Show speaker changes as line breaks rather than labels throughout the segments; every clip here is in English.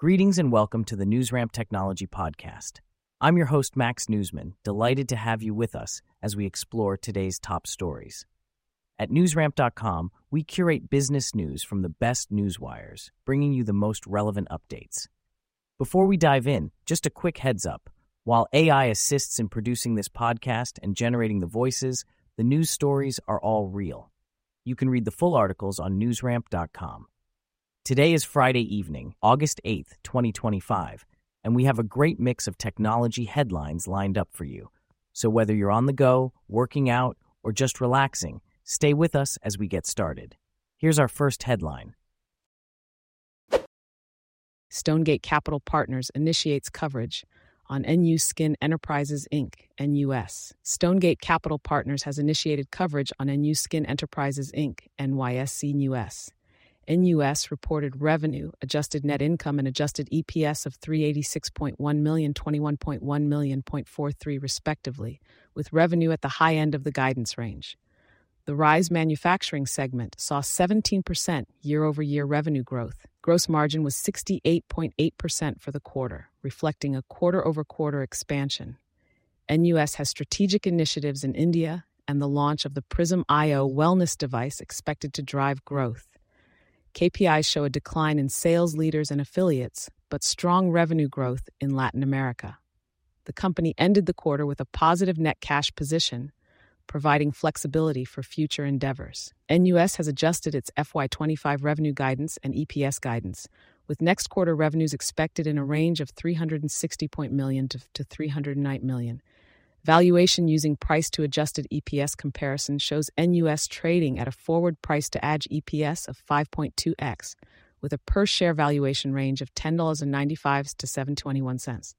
Greetings and welcome to the NewsRamp Technology Podcast. I'm your host, Max Newsman, delighted to have you with us as we explore today's top stories. At newsramp.com, we curate business news from the best newswires, bringing you the most relevant updates. Before we dive in, just a quick heads up. While AI assists in producing this podcast and generating the voices, the news stories are all real. You can read the full articles on newsramp.com. Today is Friday evening, August 8th, 2025, and we have a great mix of technology headlines lined up for you. So whether you're on the go, working out, or just relaxing, stay with us as we get started. Here's our first headline.
Stonegate Capital Partners initiates coverage on NU Skin Enterprises, Inc., NUS. Stonegate Capital Partners has initiated coverage on NU Skin Enterprises, Inc., NYSC NUS. NUS reported revenue, adjusted net income, and adjusted EPS of $386.1 million, $21.1 million, $0.43 respectively, with revenue at the high end of the guidance range. The Rise manufacturing segment saw 17% year-over-year revenue growth. Gross margin was 68.8% for the quarter, reflecting a quarter-over-quarter expansion. NUS has strategic initiatives in India and the launch of the Prism IO wellness device expected to drive growth. KPIs show a decline in sales leaders and affiliates, but strong revenue growth in Latin America. The company ended the quarter with a positive net cash position, providing flexibility for future endeavors. NUS has adjusted its FY25 revenue guidance and EPS guidance, with next quarter revenues expected in a range of $360 million to $309 million. Valuation using price to adjusted EPS comparison shows NUS trading at a forward price to ADJ EPS of 5.2x, with a per-share valuation range of $10.95 to $7.21.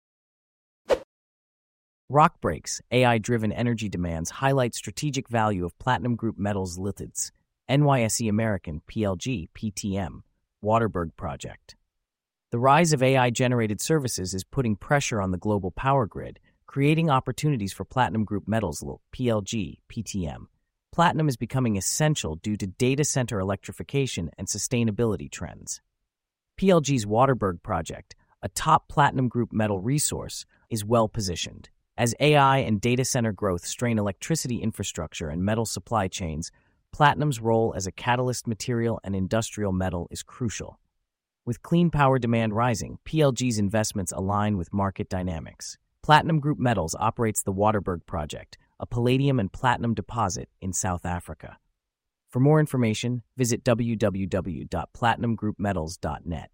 Rock breaks, AI-driven energy demands highlight strategic value of Platinum Group Metals Limited's NYSE American PLG PTM Waterberg project. The rise of AI-generated services is putting pressure on the global power grid, creating opportunities for Platinum Group Metals PLG PTM. Platinum is becoming essential due to data center electrification and sustainability trends. PLG's Waterberg project, a top Platinum Group metal resource, is well positioned. As AI and data center growth strain electricity infrastructure and metal supply chains, Platinum's role as a catalyst material and industrial metal is crucial. With clean power demand rising, PLG's investments align with market dynamics. Platinum Group Metals operates the Waterberg project, a palladium and platinum deposit in South Africa. For more information, visit www.platinumgroupmetals.net.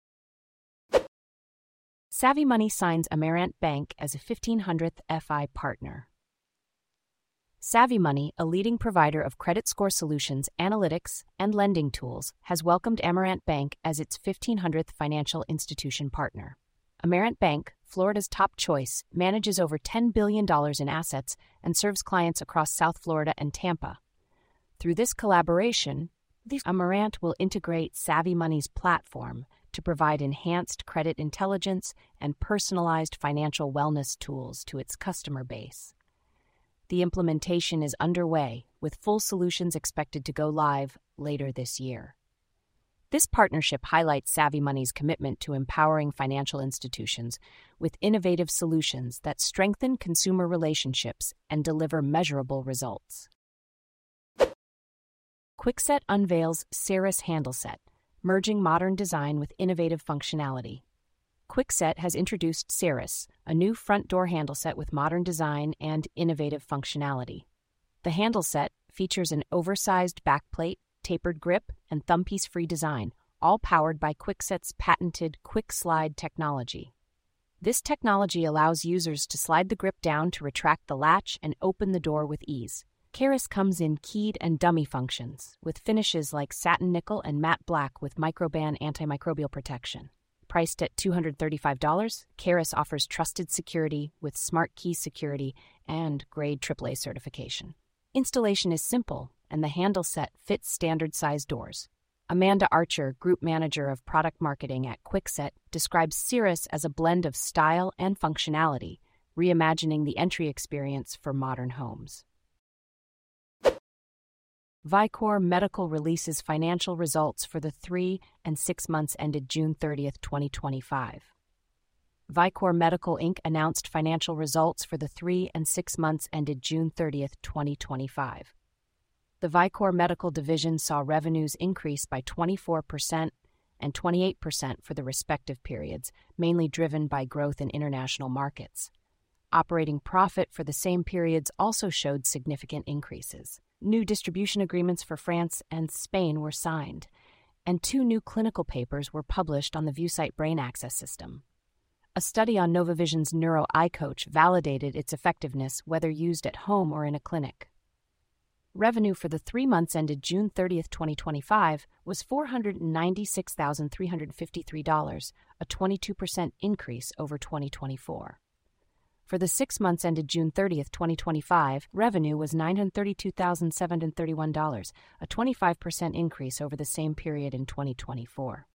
Savvy Money signs Amerant Bank as a 1500th FI partner. Savvy Money, a leading provider of credit score solutions, analytics, and lending tools, has welcomed Amerant Bank as its 1500th financial institution partner. Amerant Bank, Florida's top choice, manages over $10 billion in assets and serves clients across South Florida and Tampa. Through this collaboration, Amerant will integrate Savvy Money's platform to provide enhanced credit intelligence and personalized financial wellness tools to its customer base. The implementation is underway, with full solutions expected to go live later this year. This partnership highlights Savvy Money's commitment to empowering financial institutions with innovative solutions that strengthen consumer relationships and deliver measurable results. Kwikset unveils Cirrus Handle Set, merging modern design with innovative functionality. Kwikset has introduced Cirrus, a new front door handle set with modern design and innovative functionality. The handle set features an oversized backplate, tapered grip, and thumbpiece-free design, all powered by Kwikset's patented Quick Slide technology. This technology allows users to slide the grip down to retract the latch and open the door with ease. Cirrus comes in keyed and dummy functions, with finishes like satin nickel and matte black with Microban antimicrobial protection. Priced at $235, Cirrus offers trusted security with Smart Key security and Grade AAA certification. Installation is simple, and the handle set fits standard-size doors. Amanda Archer, Group Manager of Product Marketing at Kwikset, describes Cirrus as a blend of style and functionality, reimagining the entry experience for modern homes. Vicor Medical releases financial results for the 3 and 6 months ended June 30, 2025. Vicor Medical Inc. announced financial results for the 3 and 6 months ended June 30, 2025. The Vicor Medical division saw revenues increase by 24% and 28% for the respective periods, mainly driven by growth in international markets. Operating profit for the same periods also showed significant increases. New distribution agreements for France and Spain were signed, and 2 new clinical papers were published on the ViewSight Brain Access System. A study on Novavision's Neuro Eye Coach validated its effectiveness whether used at home or in a clinic. Revenue for the 3 months ended June 30, 2025 was $496,353, a 22% increase over 2024. For the 6 months ended June 30, 2025, revenue was $932,731, a 25% increase over the same period in 2024.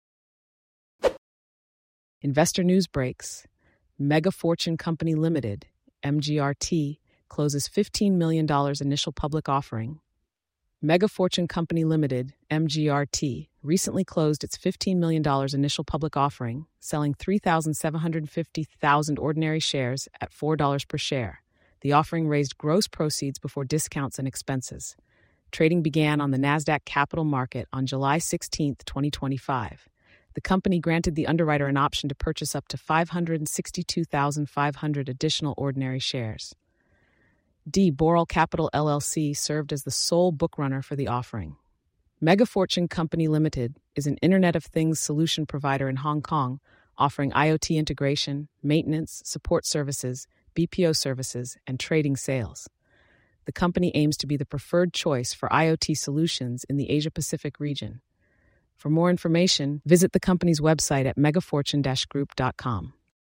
Investor news breaks. Mega Fortune Company Limited, MGRT, closes $15 million initial public offering. Mega Fortune Company Limited, MGRT, recently closed its $15 million initial public offering, selling 3,750,000 ordinary shares at $4 per share. The offering raised gross proceeds before discounts and expenses. Trading began on the Nasdaq Capital Market on July 16, 2025. The company granted the underwriter an option to purchase up to 562,500 additional ordinary shares. D. Boral Capital LLC served as the sole bookrunner for the offering. Mega Fortune Company Limited is an Internet of Things solution provider in Hong Kong, offering IoT integration, maintenance, support services, BPO services, and trading sales. The company aims to be the preferred choice for IoT solutions in the Asia-Pacific region. For more information, visit the company's website at megafortune-group.com.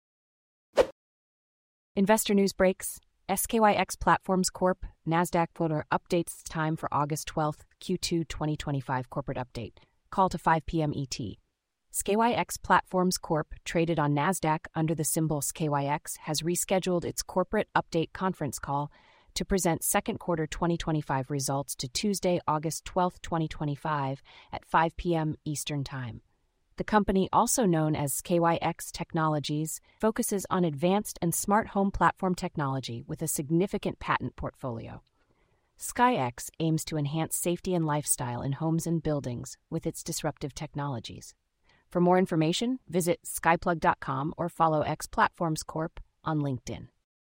Investor news breaks. SKYX Platforms Corp. Nasdaq voter updates time for August 12, Q2 2025 corporate update. Call to 5 p.m. ET. SKYX Platforms Corp., traded on Nasdaq under the symbol SKYX, has rescheduled its corporate update conference call to present second quarter 2025 results to Tuesday, August 12, 2025 at 5 p.m. Eastern Time. The company, also known as SKYX Technologies, focuses on advanced and smart home platform technology with a significant patent portfolio. SKYX aims to enhance safety and lifestyle in homes and buildings with its disruptive technologies. For more information, visit skyplug.com or follow X Platforms Corp. on LinkedIn.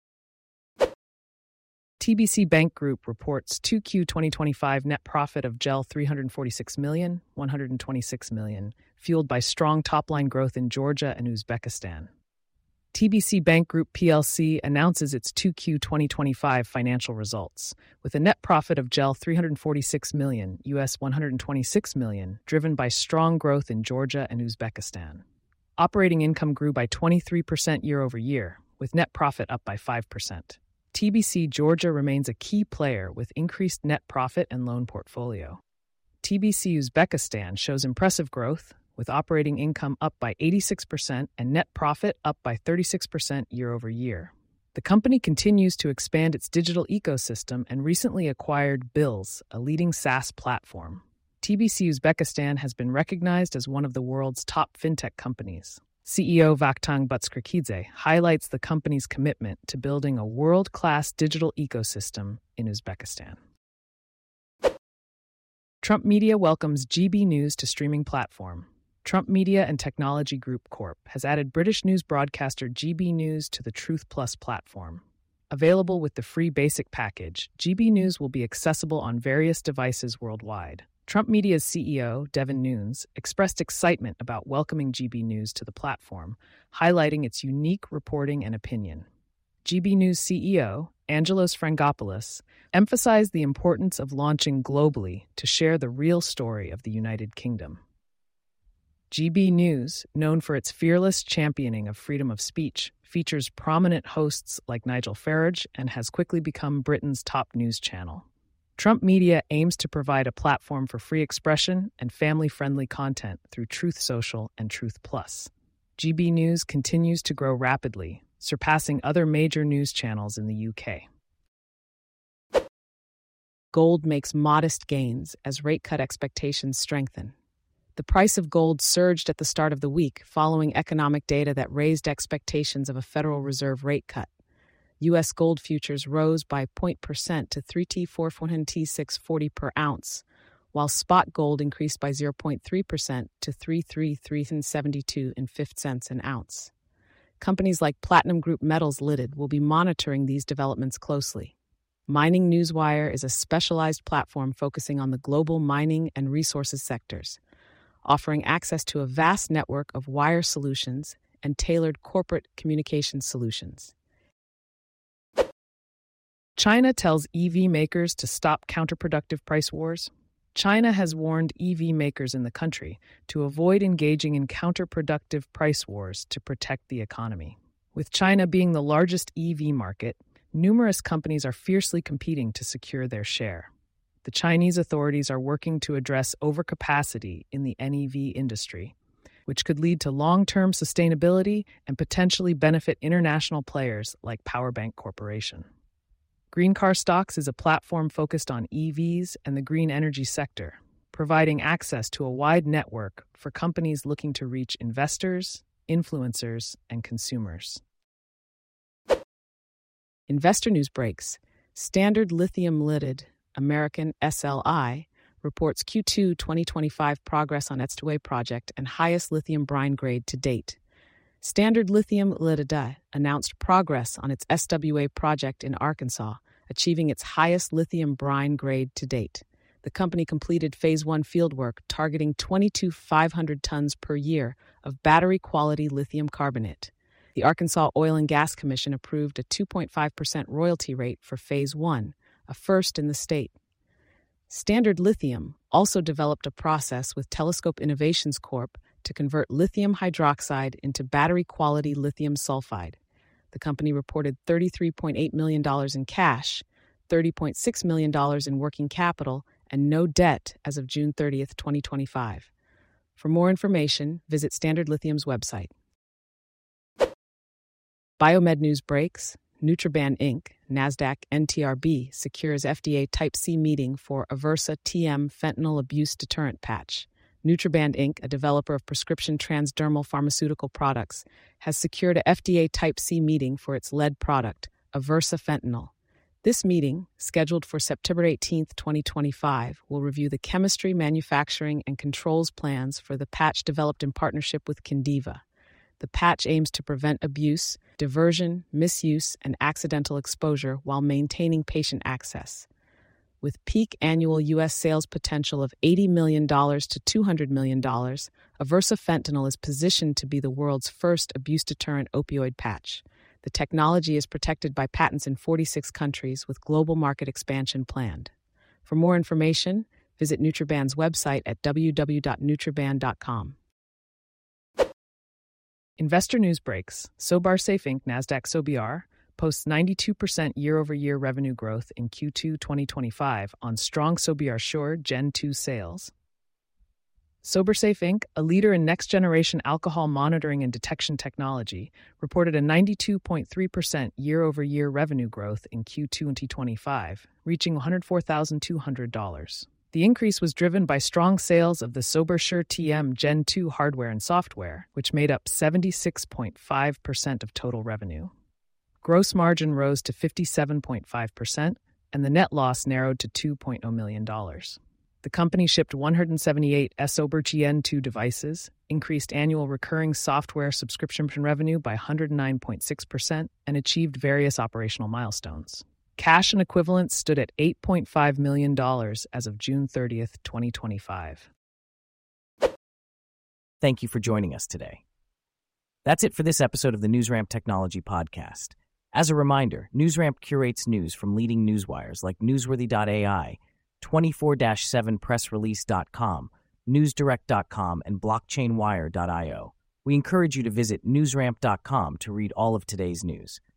TBC Bank Group reports 2Q 2025 net profit of GEL $346 million, $126 million, fueled by strong top-line growth in Georgia and Uzbekistan. TBC Bank Group plc announces its 2Q 2025 financial results, with a net profit of GEL $346 million, US $126 million, driven by strong growth in Georgia and Uzbekistan. Operating income grew by 23% year-over-year, with net profit up by 5%. TBC Georgia remains a key player with increased net profit and loan portfolio. TBC Uzbekistan shows impressive growth, with operating income up by 86% and net profit up by 36% year-over-year. The company continues to expand its digital ecosystem and recently acquired Bills, a leading SaaS platform. TBC Uzbekistan has been recognized as one of the world's top fintech companies. CEO Vakhtang Butskhrikidze highlights the company's commitment to building a world-class digital ecosystem in Uzbekistan. Trump Media welcomes GB News to streaming platform. Trump Media and Technology Group Corp. has added British news broadcaster GB News to the Truth Plus platform. Available with the free basic package, GB News will be accessible on various devices worldwide. Trump Media's CEO, Devin Nunes, expressed excitement about welcoming GB News to the platform, highlighting its unique reporting and opinion. GB News CEO, Angelos Frangopoulos, emphasized the importance of launching globally to share the real story of the United Kingdom. GB News, known for its fearless championing of freedom of speech, features prominent hosts like Nigel Farage and has quickly become Britain's top news channel. Trump Media aims to provide a platform for free expression and family-friendly content through Truth Social and Truth Plus. GB News continues to grow rapidly, surpassing other major news channels in the UK. gold makes modest gains as rate cut expectations strengthen. The price of gold surged at the start of the week following economic data that raised expectations of a Federal Reserve rate cut. U.S. gold futures rose by 0.% to 3T440 per ounce, while spot gold increased by 0.3% to 3.72 an ounce. Companies like Platinum Group Metals Limited will be monitoring these developments closely. Mining Newswire is a specialized platform focusing on the global mining and resources sectors, offering access to a vast network of wire solutions and tailored corporate communications solutions. China tells EV makers to stop counterproductive price wars. China has warned EV makers in the country to avoid engaging in counterproductive price wars to protect the economy. With China being the largest EV market, numerous companies are fiercely competing to secure their share. The Chinese authorities are working to address overcapacity in the NEV industry, which could lead to long-term sustainability and potentially benefit international players like Powerbank Corporation. Green Car Stocks is a platform focused on EVs and the green energy sector, providing access to a wide network for companies looking to reach investors, influencers, and consumers. Investor news breaks. Standard Lithium Limited, American SLI, reports Q2 2025 progress on its SWA project and highest lithium brine grade to date. Standard Lithium Limited announced progress on its SWA project in Arkansas, achieving its highest lithium brine grade to date. The company completed Phase 1 fieldwork targeting 2,500 tons per year of battery-quality lithium carbonate. The Arkansas Oil and Gas Commission approved a 2.5% royalty rate for Phase 1, a first in the state. Standard Lithium also developed a process with Telescope Innovations Corp. To convert lithium hydroxide into battery-quality lithium sulfide. The company reported $33.8 million in cash, $30.6 million in working capital, and no debt as of June 30th, 2025. For more information, visit Standard Lithium's website. Biomed news breaks. Nutraband Inc., NASDAQ NTRB, secures FDA Type C meeting for Aversa TM fentanyl abuse deterrent patch. Nutraband Inc., a developer of prescription transdermal pharmaceutical products, has secured a FDA Type C meeting for its lead product, Aversa Fentanyl. This meeting, scheduled for September 18, 2025, will review the chemistry, manufacturing, and controls plans for the patch developed in partnership with Kindiva. The patch aims to prevent abuse, diversion, misuse, and accidental exposure while maintaining patient access. With peak annual U.S. sales potential of $80 million to $200 million, Aversa Fentanyl is positioned to be the world's first abuse-deterrent opioid patch. The technology is protected by patents in 46 countries with global market expansion planned. For more information, visit Nutraband's website at www.nutraband.com. Investor news breaks. SoBar Safe Inc., NASDAQ SOBR, posts 92% year-over-year revenue growth in Q2 2025 on strong SOBR Sure Gen 2 sales. SoberSafe Inc., a leader in next-generation alcohol monitoring and detection technology, reported a 92.3% year-over-year revenue growth in Q2 2025, reaching $104,200. The increase was driven by strong sales of the SoberSure TM Gen 2 hardware and software, which made up 76.5% of total revenue. Gross margin rose to 57.5%, and the net loss narrowed to $2.0 million. The company shipped 178 Sober Gen 2 devices, increased annual recurring software subscription revenue by 109.6%, and achieved various operational milestones. Cash and equivalents stood at $8.5 million as of June 30th, 2025.
Thank you for joining us today. That's it for this episode of the NewsRamp Technology Podcast. As a reminder, NewsRamp curates news from leading newswires like Newsworthy.ai, 24/7pressrelease.com, newsdirect.com, and blockchainwire.io. We encourage you to visit newsramp.com to read all of today's news.